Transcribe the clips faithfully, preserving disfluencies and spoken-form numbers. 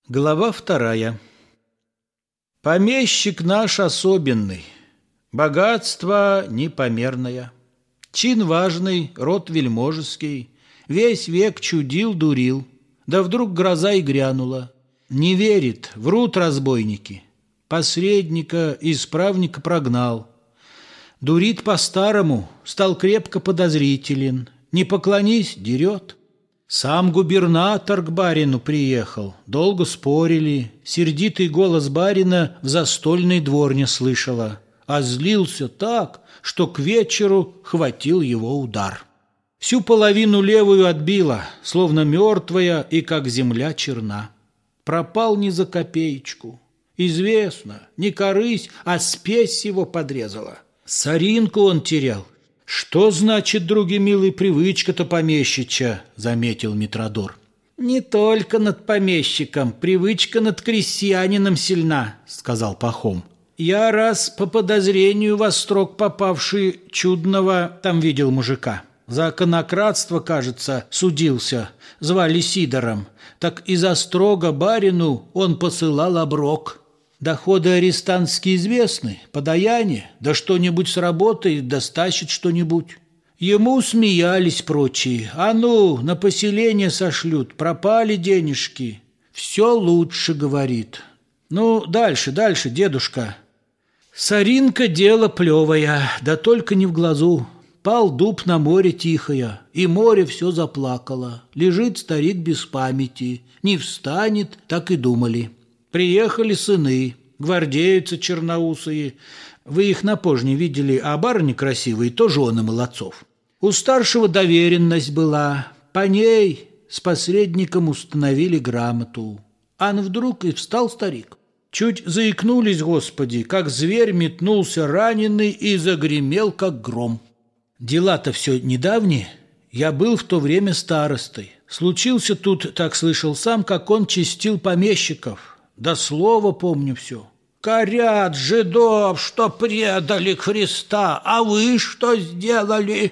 Глава вторая. Помещик наш особенный, богатство непомерное, чин важный, род вельможеский, весь век чудил-дурил, да вдруг гроза и грянула. Не верит, врут разбойники, посредника и исправника прогнал. Дурит по-старому, стал крепко подозрителен, не поклонись — дерет. Сам губернатор к барину приехал, долго спорили, сердитый голос барина в застольный двор не слышала, а злился так, что к вечеру хватил его удар. Всю половину левую отбила, словно мертвая и как земля черна. Пропал не за копеечку. Известно, не корысь, а спесь его подрезала. Соринку он терял. «Что значит, други милый, привычка-то помещичья?» — заметил Митродор. «Не только над помещиком, привычка над крестьянином сильна», — сказал Пахом. «Я раз по подозрению во строк попавший чудного там видел мужика. За конократство, кажется, судился, звали Сидором. Так из острога барину он посылал оброк. Доходы арестантские известны, подаяние, да что-нибудь сработает, да стащит что-нибудь. Ему смеялись прочие. А ну, на поселение сошлют, пропали денежки. Все лучше, говорит. Ну, дальше, дальше, дедушка. Соринка дело плевое, да только не в глазу. Пал дуб на море тихое, и море все заплакало. Лежит старик без памяти, не встанет, так и думали. Приехали сыны, гвардейцы черноусые. Вы их на пожне видели, а барыни красивые, то жены молодцов. У старшего доверенность была, по ней с посредником установили грамоту. Ан вдруг и встал старик. Чуть заикнулись, Господи, как зверь метнулся раненый и загремел, как гром. Дела-то все недавние. Я был в то время старостой. Случился тут, так слышал сам, как он чистил помещиков. Да слово помню все. Корят жидов, что предали Христа, а вы что сделали?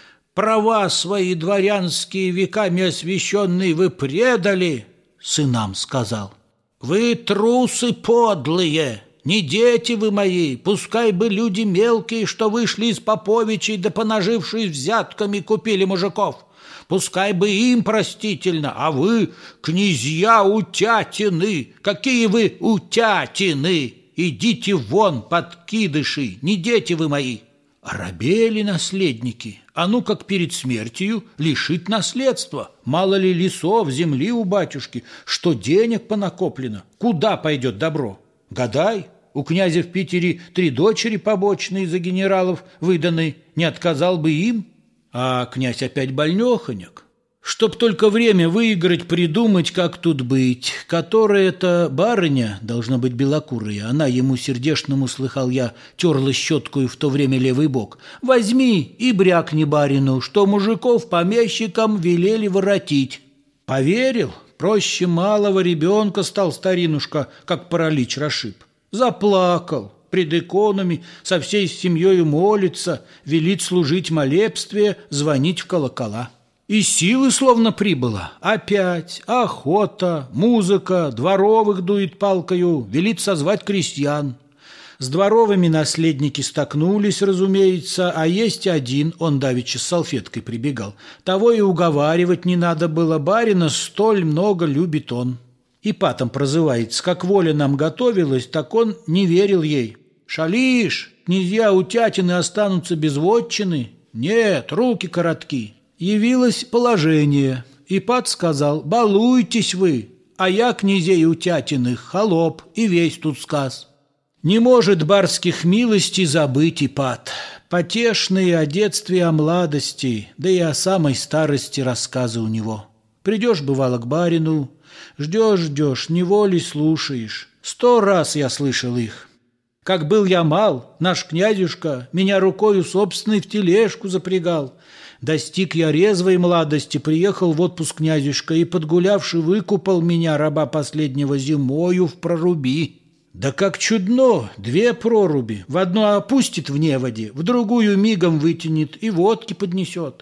Права свои дворянские веками освященные вы предали, сынам сказал. Вы трусы подлые, не дети вы мои, пускай бы люди мелкие, что вышли из поповичей, да понажившись взятками купили мужиков. Пускай бы им простительно, а вы, князья утятины, какие вы утятины! Идите вон, подкидыши, не дети вы мои! Оробели наследники, а ну как перед смертью лишить наследства. Мало ли лесов, земли у батюшки, что денег понакоплено, куда пойдет добро? Гадай, у князя в Питере три дочери побочные за генералов выданы, не отказал бы им? А князь опять больнёхонек. Чтоб только время выиграть, придумать, как тут быть. Которая-то барыня, должна быть белокурая, она ему сердечному, слыхал я, терла щеткою в то время левый бок. Возьми и брякни барину, что мужиков помещикам велели воротить. Поверил, проще малого ребенка стал старинушка, как паралич расшиб. Заплакал. Пред иконами со всей семьей молится, велит служить молебствие, звонить в колокола. И силы словно прибыло. Опять охота, музыка, дворовых дует палкою, велит созвать крестьян. С дворовыми наследники столкнулись, разумеется, а есть один, он давеча с салфеткой прибегал. Того и уговаривать не надо было, барина столь много любит он. Ипатом прозывается, как воля нам готовилась, так он не верил ей. Шалишь, князья утятины останутся без вотчины? Нет, руки коротки. Явилось положение. Ипат сказал, балуйтесь вы, а я князей утятиных холоп и весь тут сказ. Не может барских милостей забыть Ипат. Потешные о детстве и о младости, да и о самой старости рассказы у него. Придешь, бывало, к барину, ждешь-ждешь, неволей слушаешь. Сто раз я слышал их. Как был я мал, наш князюшка меня рукою собственной в тележку запрягал. Достиг я резвой молодости, приехал в отпуск князюшка и, подгулявши, выкупал меня, раба последнего, зимою в проруби. Да как чудно, две проруби, в одну опустит в неводе, в другую мигом вытянет и водки поднесет.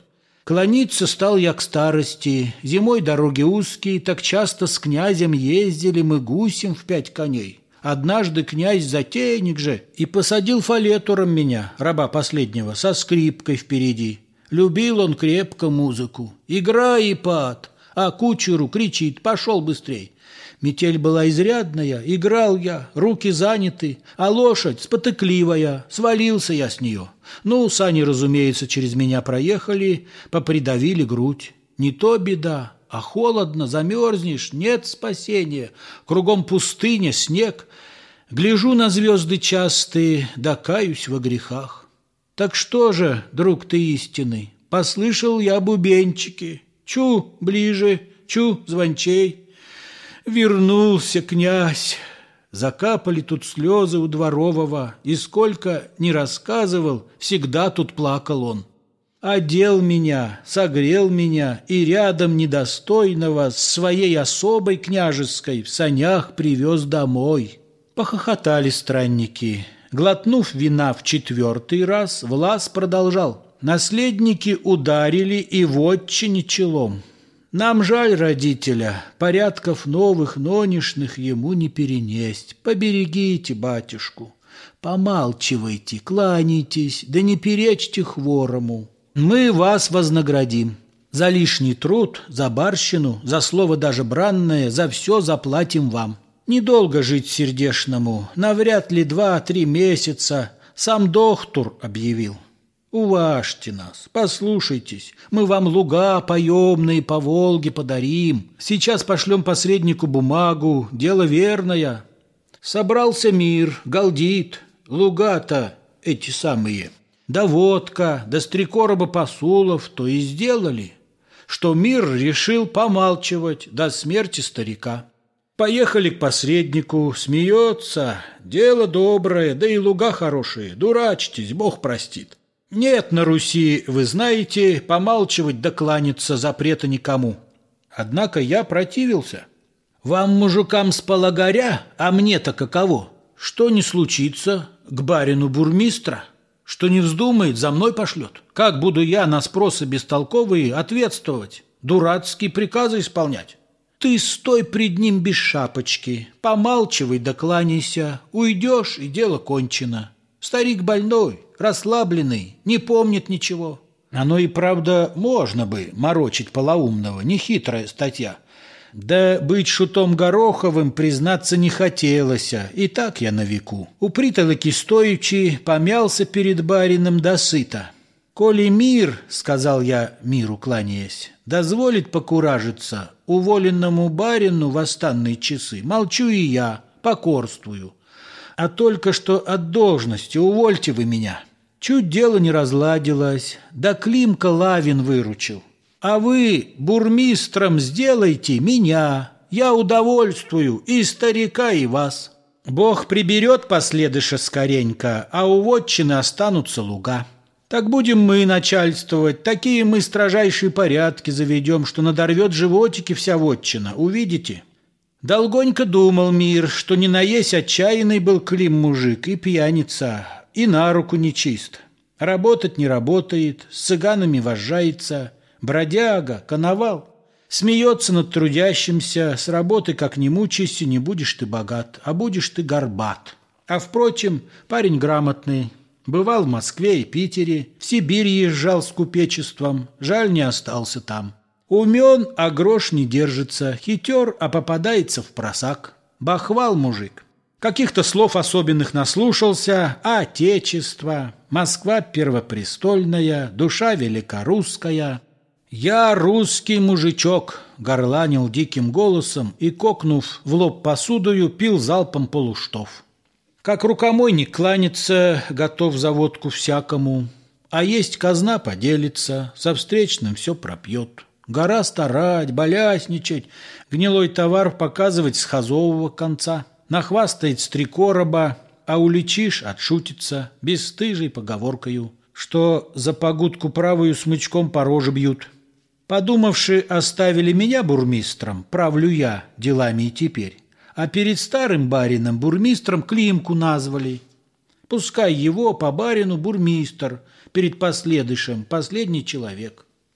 Клониться стал я к старости, зимой дороги узкие, так часто с князем ездили мы гусем в пять коней. Однажды князь затейник же и посадил фалетуром меня, раба последнего, со скрипкой впереди. Любил он крепко музыку. «Играй, Ипат!» А кучеру кричит: «Пошел быстрей!» Метель была изрядная, играл я, руки заняты, а лошадь спотыкливая, свалился я с нее. Ну, сани, разумеется, через меня проехали, попридавили грудь. Не то беда, а холодно, замерзнешь, нет спасения. Кругом пустыня, снег. Гляжу на звезды частые, да каюсь во грехах. Так что же, друг ты истинный, послышал я бубенчики. Чу ближе, чу звончей. Вернулся князь. Закапали тут слезы у дворового, и сколько ни рассказывал, всегда тут плакал он. Одел меня, согрел меня, и рядом недостойного с своей особой княжеской в санях привез домой. Похохотали странники. Глотнув вина в четвертый раз, Влас продолжал: наследники ударили и вотчине челом. Нам жаль родителя, порядков новых, нонешных ему не перенесть. Поберегите батюшку, помалчивайте, кланяйтесь, да не перечьте хворому. Мы вас вознаградим. За лишний труд, за барщину, за слово даже бранное, за все заплатим вам. Недолго жить сердешному, навряд ли два-три месяца, сам доктор объявил. Уважьте нас, послушайтесь, мы вам луга поемные по Волге подарим. Сейчас пошлем посреднику бумагу, дело верное. Собрался мир, галдит, луга-то эти самые. Да водка, да с три короба посулов, то и сделали, что мир решил помалчивать до смерти старика. Поехали к посреднику, смеется, дело доброе, да и луга хорошие, дурачьтесь, Бог простит. Нет на Руси, вы знаете, помалчивать да кланяться запрета никому. Однако я противился. Вам, мужикам, с полагаря, а мне-то каково? Что не случится, к барину бурмистра? Что не вздумает, за мной пошлет. Как буду я на спросы бестолковые ответствовать, дурацкие приказы исполнять? Ты стой пред ним без шапочки, помалчивай да кланяйся, уйдешь, и дело кончено. Старик больной, расслабленный, не помнит ничего. Оно и правда можно бы морочить полоумного, нехитрая статья. Да быть шутом Гороховым, признаться, не хотелось, и так я на веку. У притолоки стоячи, помялся перед барином досыта. «Коли мир, — сказал я миру кланяясь, — дозволит покуражиться уволенному барину в останные часы, молчу и я, покорствую. А только что от должности увольте вы меня». Чуть дело не разладилось, да Климка Лавин выручил. «А вы бурмистром сделайте меня, я удовольствую и старика, и вас. Бог приберет последыша скоренько, а у вотчины останутся луга. Так будем мы начальствовать, такие мы строжайшие порядки заведем, что надорвет животики вся вотчина, увидите». Долгонько думал мир, что не наесть отчаянный был Клим мужик и пьяница, и на руку нечист. Работать не работает, с цыганами вожжается, бродяга, коновал. Смеется над трудящимся, с работы как не мучайся, не будешь ты богат, а будешь ты горбат. А впрочем, парень грамотный, бывал в Москве и Питере, в Сибирь езжал с купечеством, жаль, не остался там. Умен, а грош не держится, хитер, а попадается в просак. Бахвал мужик. Каких-то слов особенных наслушался, а отечество, Москва первопрестольная, душа великорусская. «Я русский мужичок», — горланил диким голосом и, кокнув в лоб посудою, пил залпом полуштов. Как рукомойник кланяться, готов за водку всякому, а есть казна поделится, со встречным все пропьет. Гора старать, балясничать, гнилой товар показывать с хазового конца. Нахвастает с три короба, а уличишь, отшутится, бесстыжей поговоркою, что за погудку правую смычком по роже бьют. Подумавши, оставили меня бурмистром, правлю я делами и теперь, а перед старым барином бурмистром Климку назвали. Пускай его по барину бурмистр, перед последующим последний человек.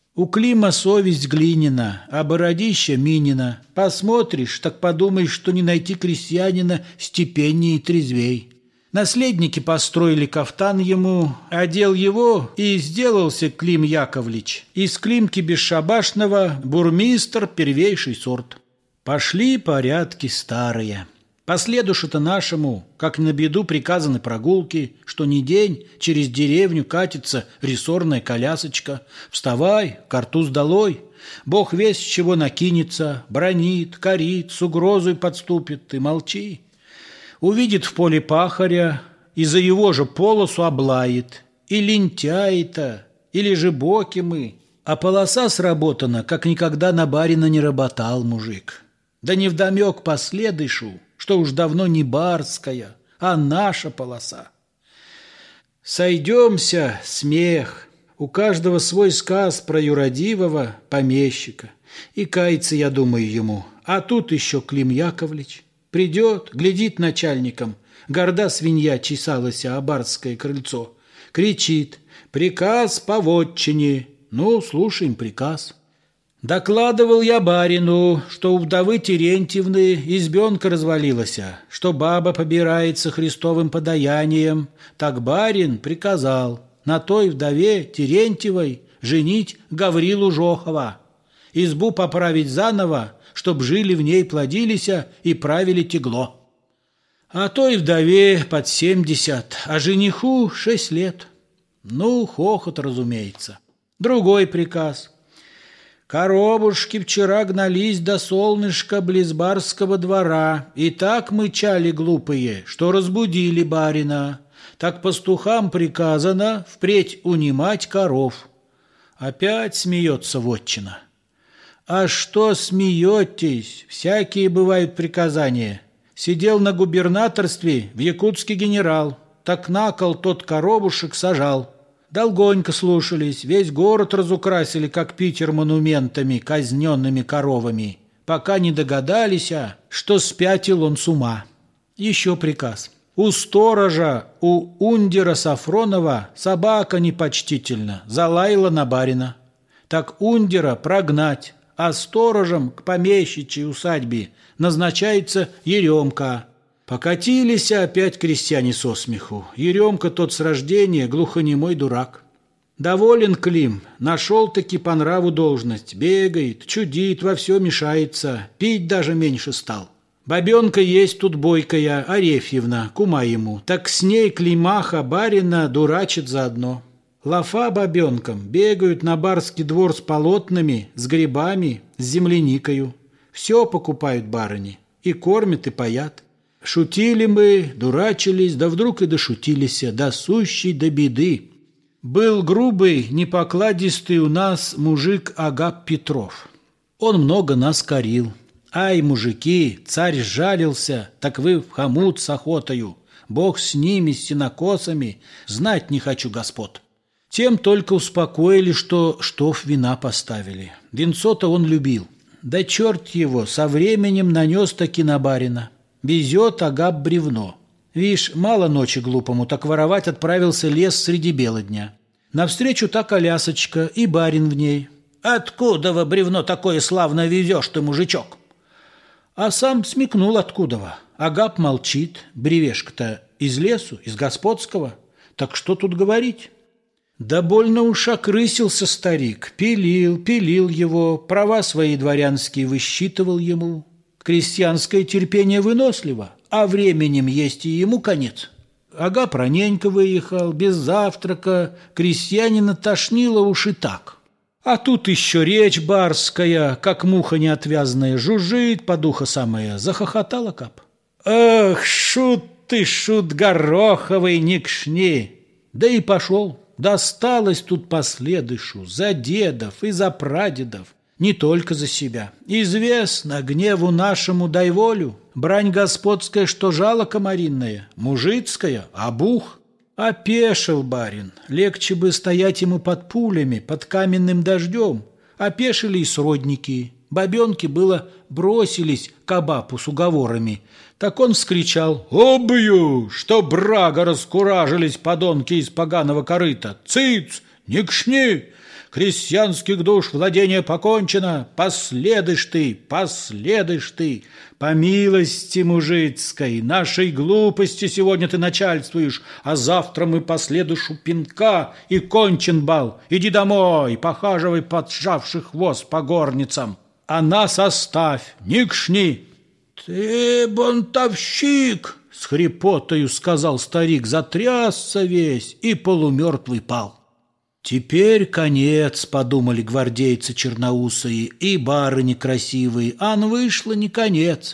У Клима совесть глинина, а бородища минина. Посмотришь, так подумаешь, что не найти крестьянина степенней и трезвей. Наследники построили кафтан ему, одел его, и сделался Клим Яковлевич. Из Климки бесшабашного бурмистр первейший сорт. Пошли порядки старые. По следушу-то нашему, как на беду приказаны прогулки, что ни день через деревню катится рессорная колясочка. Вставай, картуз долой, Бог весь с чего накинется, бранит, корит, с угрозой подступит, ты молчи. Увидит в поле пахаря и за его же полосу облает. И лентяй-то, или же боки мы. А полоса сработана, как никогда на барина не работал мужик. Да невдомек последышу, что уж давно не барская, а наша полоса. Сойдемся, смех, у каждого свой сказ про юродивого помещика. И кается, я думаю, ему, а тут еще Клим Яковлевич. Придет, глядит начальником, горда свинья чесалася о барское крыльцо, кричит: «Приказ по вотчине!» Ну, слушаем приказ. Докладывал я барину, что у вдовы Терентьевны избенка развалилась, что баба побирается Христовым подаянием. Так барин приказал на той вдове Терентьевой женить Гаврилу Жохова, избу поправить заново, чтоб жили в ней, плодились и правили тегло. А той вдове под семьдесят, а жениху шесть лет. Ну, хохот, разумеется. Другой приказ. Коробушки вчера гнались до солнышка близ барского двора, и так мычали глупые, что разбудили барина. Так пастухам приказано впредь унимать коров. Опять смеется вотчина. А что смеетесь? Всякие бывают приказания. Сидел на губернаторстве в Якутске генерал, так на кол тот коробушек сажал. Долгонько слушались, весь город разукрасили, как Питер, монументами, казненными коровами, пока не догадались, что спятил он с ума. Еще приказ. У сторожа, у ундера Сафронова собака непочтительно залаяла на барина. Так ундера прогнать, а сторожем к помещичьей усадьбе назначается Еремка. Покатились опять крестьяне со смеху. Еремка тот с рождения глухонемой дурак. Доволен Клим, нашел-таки по нраву должность, бегает, чудит, во все мешается, пить даже меньше стал. Бабенка есть тут бойкая, Арефьевна, кума ему, так с ней Климаха барина дурачит заодно. Лафа бабенкам, бегают на барский двор с полотнами, с грибами, с земляникою. Все покупают барыни, и кормят, и поят. Шутили мы, дурачились, да вдруг и дошутились, до сущей до беды. Был грубый, непокладистый у нас мужик Агап Петров. Он много нас корил. Ай, мужики, царь сжалился, так вы в хомут с охотою. Бог с ними, с сенокосами, знать не хочу господ. Тем только успокоили, что штоф вина поставили. Винцо-то он любил. Да черт его, со временем нанес-таки на барина. Везет Агап бревно. Вишь, мало ночи глупому, так воровать отправился лес среди бела дня. Навстречу та колясочка, и барин в ней. «Откуда во бревно такое славно везешь ты, мужичок?» А сам смекнул откуда-во. Агап молчит, бревешка-то из лесу, из господского. Так что тут говорить? Да больно уж окрысился старик, пилил, пилил его, права свои дворянские высчитывал ему. Крестьянское терпение выносливо, а временем есть и ему конец. Агап раненько выехал, без завтрака, крестьянина тошнило уж и так. А тут еще речь барская, как муха неотвязная, жужжит по духу самая, захохотал Агап. «Ах, шут ты, шут гороховый, не кшни!» Да и пошел. Досталось тут последышу за дедов и за прадедов, не только за себя. Известно, гневу нашему дай волю, брань господская, что жало комаринное, мужицкая, обух. Опешил барин, легче бы стоять ему под пулями, под каменным дождем. Опешили и сродники. Бабенки было бросились к Агапу с уговорами. Так он вскричал: «Обью, что брага раскуражились подонки из поганого корыта! Цыц, не кшни! Крестьянских душ владение покончено, последуешь ты, последуешь ты. По милости мужицкой, нашей глупости сегодня ты начальствуешь, а завтра мы последуешь у пинка, и кончен бал. Иди домой, похаживай поджавший хвост по горницам, а нас оставь, не кшни. Ты бунтовщик, с хрипотою сказал старик, затрясся весь и полумертвый пал. Теперь конец, подумали гвардейцы черноусые и барыни красивые, ан вышло не конец.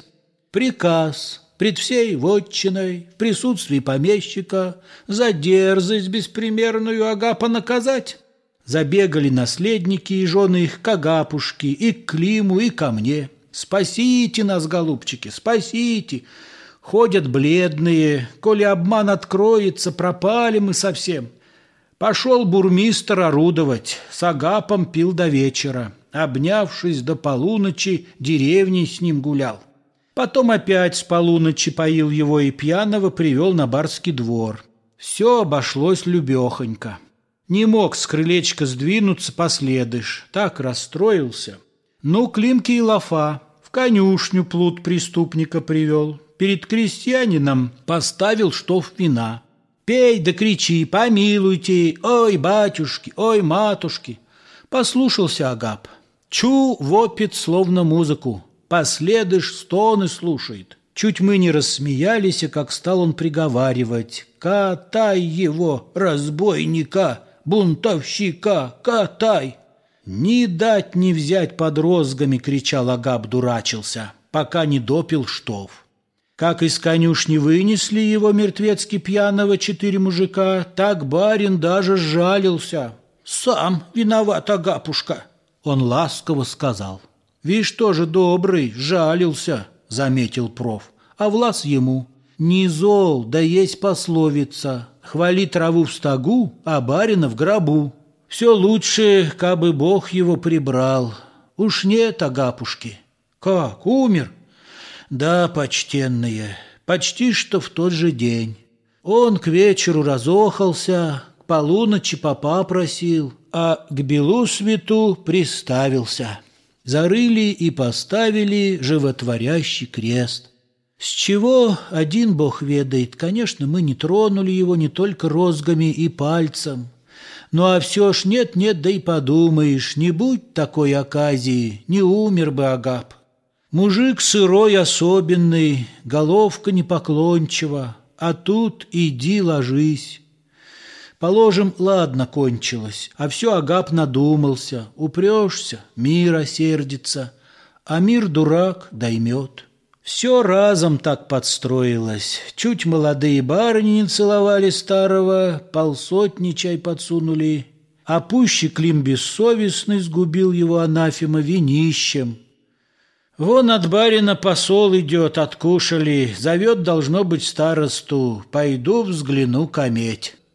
Приказ пред всей вотчиной в присутствии помещика за дерзость беспримерную Агапа наказать. Забегали наследники и жены их к Агапушке, и к Климу, и ко мне. Спасите нас, голубчики, спасите! Ходят бледные, коли обман откроется, пропали мы совсем. Пошел бурмистр орудовать, с Агапом пил до вечера, обнявшись до полуночи, деревней с ним гулял. Потом опять с полуночи поил его и пьяного привел на барский двор. Все обошлось любехонько. Не мог с крылечка сдвинуться последыш, так расстроился. Ну, Климки и Лафа в конюшню плут преступника привел, перед крестьянином поставил штоф вина. Пей да кричи, помилуйте, ой, батюшки, ой, матушки. Послушался Агап. Чу вопит словно музыку, последыш стоны слушает. Чуть мы не рассмеялись, как стал он приговаривать. Катай его, разбойника, бунтовщика, катай. Ни дать, ни взять под розгами, кричал Агап, дурачился, пока не допил штоф. Как из конюшни вынесли его мертвецки пьяного четыре мужика, так барин даже сжалился. «Сам виноват, Агапушка!» Он ласково сказал. «Вишь, тоже добрый, жалился», — заметил проф. А Влас ему: «Не зол, да есть пословица. Хвали траву в стогу, а барина в гробу. Все лучше, кабы Бог его прибрал. Уж нет Агапушки». «Как, умер?» «Да, почтенные, почти что в тот же день. Он к вечеру разохался, к полуночи попа просил, а к белу свету приставился. Зарыли и поставили животворящий крест. С чего один Бог ведает, конечно, мы не тронули его не только розгами и пальцем. Ну а все ж нет-нет, да и подумаешь, не будь такой оказии, не умер бы Агап. Мужик сырой особенный, головка непоклончива, а тут иди ложись. Положим, ладно, кончилось, а все Агап надумался, упрешься, мир осердится, а мир дурак доймет. Все разом так подстроилось, чуть молодые барыни не целовали старого, полсотни чай подсунули, а пуще Клим бессовестный сгубил его анафема винищем. Вон от барина посол идет, откушали, зовет, должно быть, старосту. Пойду взгляну кометь.